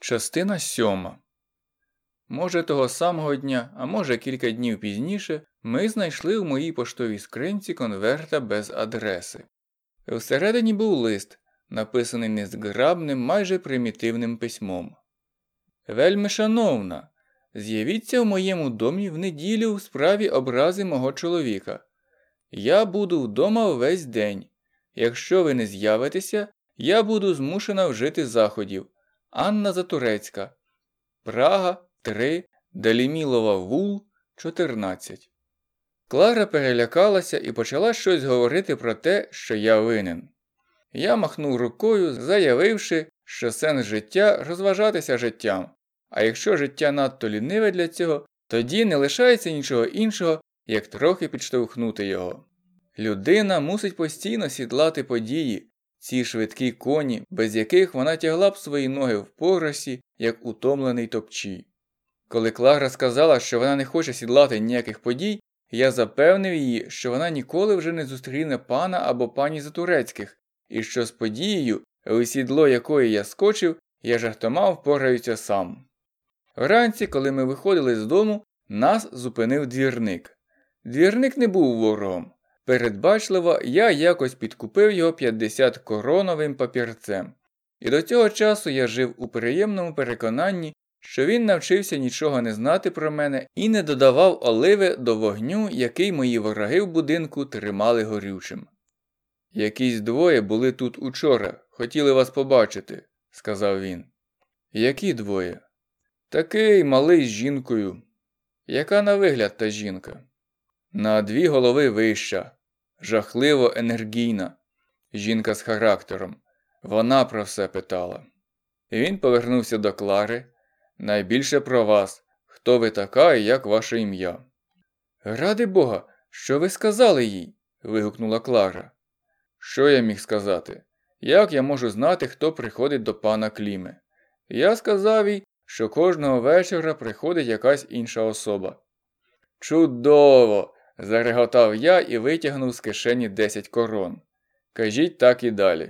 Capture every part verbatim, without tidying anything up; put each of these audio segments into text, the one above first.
Частина сьома. Може того самого дня, а може кілька днів пізніше, ми знайшли у моїй поштовій скринці конверта без адреси. Всередині був лист, написаний незграбним, майже примітивним письмом. «Вельми шановна, з'явіться в моєму домі в неділю у справі образи мого чоловіка. Я буду вдома весь день. Якщо ви не з'явитеся, я буду змушена вжити заходів. Анна Затурецька. Прага, три, Делімілова вул, чотирнадцять». Клара перелякалася і почала щось говорити про те, що я винен. Я махнув рукою, заявивши, що сенс життя – розважатися життям, а якщо життя надто ліниве для цього, тоді не лишається нічого іншого, як трохи підштовхнути його. Людина мусить постійно сідлати події, ці швидкі коні, без яких вона тягла б свої ноги в поросі, як утомлений топчій. Коли Клара сказала, що вона не хоче сідлати ніяких подій, я запевнив її, що вона ніколи вже не зустріне пана або пані Затурецьких, і що з подією, у сідло якої я скочив, я жартома впораюся сам. Вранці, коли ми виходили з дому, нас зупинив двірник. Двірник не був ворогом. Передбачливо, я якось підкупив його п'ятдесяткороновим папірцем. І до цього часу я жив у приємному переконанні, що він навчився нічого не знати про мене і не додавав оливи до вогню, який мої вороги в будинку тримали горючим. «Якісь двоє були тут учора, хотіли вас побачити», – сказав він. «Які двоє?» «Такий малий з жінкою». «Яка на вигляд та жінка?» «На дві голови вища, жахливо енергійна, жінка з характером. Вона про все питала». І він повернувся до Клари. «Найбільше про вас. Хто ви така і як ваше ім'я?» «Ради Бога, що ви сказали їй?» – вигукнула Клара. «Що я міг сказати? Як я можу знати, хто приходить до пана Кліме? Я сказав їй, що кожного вечора приходить якась інша особа». «Чудово!» – зареготав я і витягнув з кишені десять корон. «Кажіть так і далі».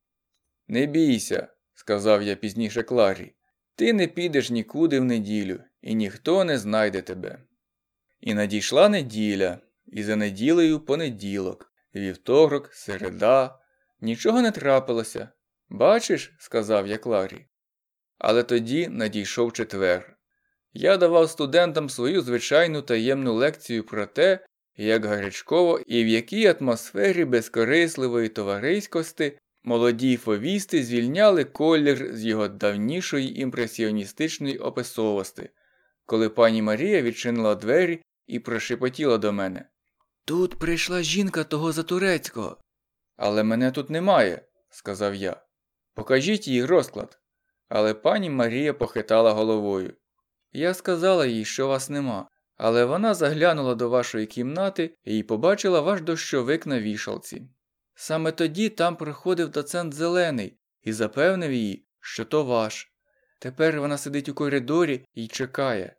«Не бійся», – сказав я пізніше Кларі. «Ти не підеш нікуди в неділю, і ніхто не знайде тебе». І надійшла неділя, і за неділею понеділок, вівторок, середа. Нічого не трапилося. «Бачиш», – сказав я Кларі. Але тоді надійшов четвер. Я давав студентам свою звичайну таємну лекцію про те, як гарячково і в якій атмосфері безкорисливої товариськості молоді фовісти звільняли колір з його давнішої імпресіоністичної описовості, коли пані Марія відчинила двері і прошепотіла до мене: «Тут прийшла жінка того Затурецького». «Але мене тут немає», – сказав я. «Покажіть їй розклад». Але пані Марія похитала головою. «Я сказала їй, що вас нема, але вона заглянула до вашої кімнати і побачила ваш дощовик на вішалці. Саме тоді там проходив доцент Зелений і запевнив її, що то ваш. Тепер вона сидить у коридорі і чекає».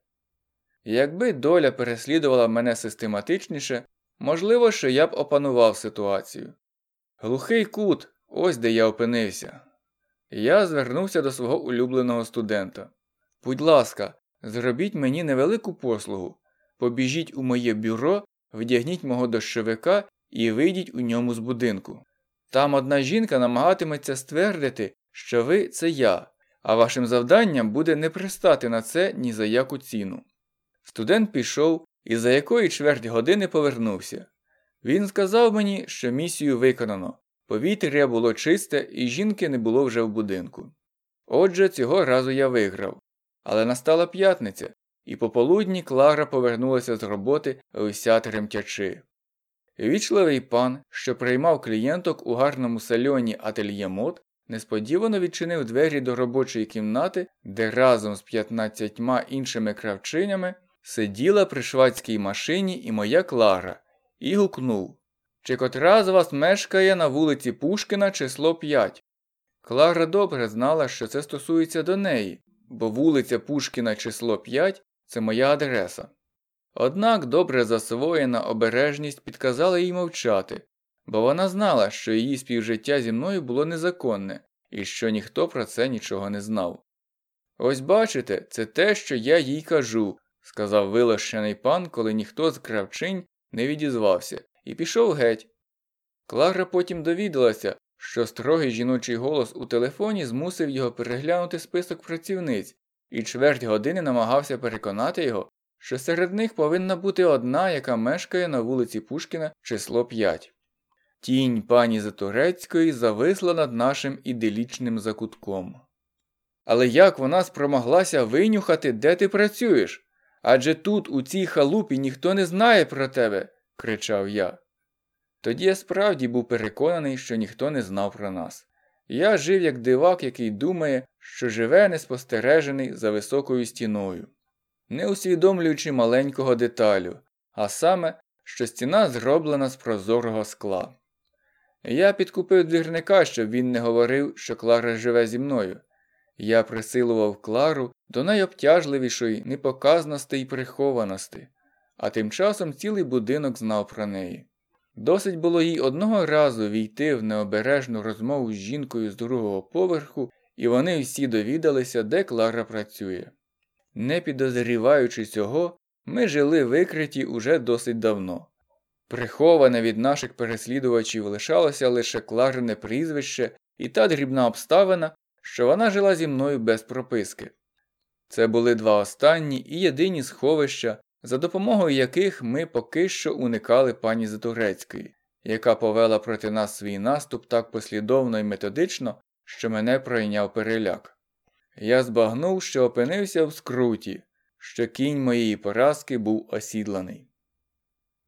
Якби доля переслідувала мене систематичніше, можливо, що я б опанував ситуацію. Глухий кут, ось де я опинився. Я звернувся до свого улюбленого студента. «Будь ласка, зробіть мені невелику послугу. Побіжіть у моє бюро, вдягніть мого дощовика і вийдіть у ньому з будинку. Там одна жінка намагатиметься ствердити, що ви – це я, а вашим завданням буде не пристати на це ні за яку ціну». Студент пішов і за якої чверть години повернувся. Він сказав мені, що місію виконано. Повітря було чисте і жінки не було вже в будинку. Отже, цього разу я виграв. Але настала п'ятниця, і пополудні Клара повернулася з роботи вся тремтячи. Вічливий пан, що приймав клієнток у гарному сальоні «Ательє Мод», несподівано відчинив двері до робочої кімнати, де разом з п'ятнадцятьма іншими кравчинями сиділа при швадській машині і моя Клара, і гукнув: «Чи котра з вас мешкає на вулиці Пушкіна, число п'ять?» Клара добре знала, що це стосується до неї, бо вулиця Пушкіна, число п'ять – це моя адреса. Однак добре засвоєна обережність підказала їй мовчати, бо вона знала, що її співжиття зі мною було незаконне, і що ніхто про це нічого не знав. Ось бачите, це те, що я їй кажу, сказав вилощений пан, коли ніхто з кравчинь не відізвався, і пішов геть. Клара потім довідалася, що строгий жіночий голос у телефоні змусив його переглянути список працівниць, і чверть години намагався переконати його, що серед них повинна бути одна, яка мешкає на вулиці Пушкіна, число п'ять. Тінь пані Заторецької зависла над нашим іделічним закутком. Але як вона спромоглася винюхати, де ти працюєш? Адже тут, у цій халупі, ніхто не знає про тебе, кричав я. Тоді я справді був переконаний, що ніхто не знав про нас. Я жив як дивак, який думає, що живе неспостережений за високою стіною, не усвідомлюючи маленького деталю, а саме, що стіна зроблена з прозорого скла. Я підкупив двірника, щоб він не говорив, що Клара живе зі мною. Я присилував Клару до найобтяжливішої непоказності й прихованості, а тим часом цілий будинок знав про неї. Досить було їй одного разу війти в необережну розмову з жінкою з другого поверху, і вони всі довідалися, де Клара працює. Не підозріваючи цього, ми жили викриті уже досить давно. Приховане від наших переслідувачів лишалося лише Кларине прізвище і та дрібна обставина, що вона жила зі мною без прописки. Це були два останні і єдині сховища, за допомогою яких ми поки що уникали пані Заторецької, яка повела проти нас свій наступ так послідовно і методично, що мене пройняв переляк. Я збагнув, що опинився в скруті, що кінь моєї поразки був осідланий.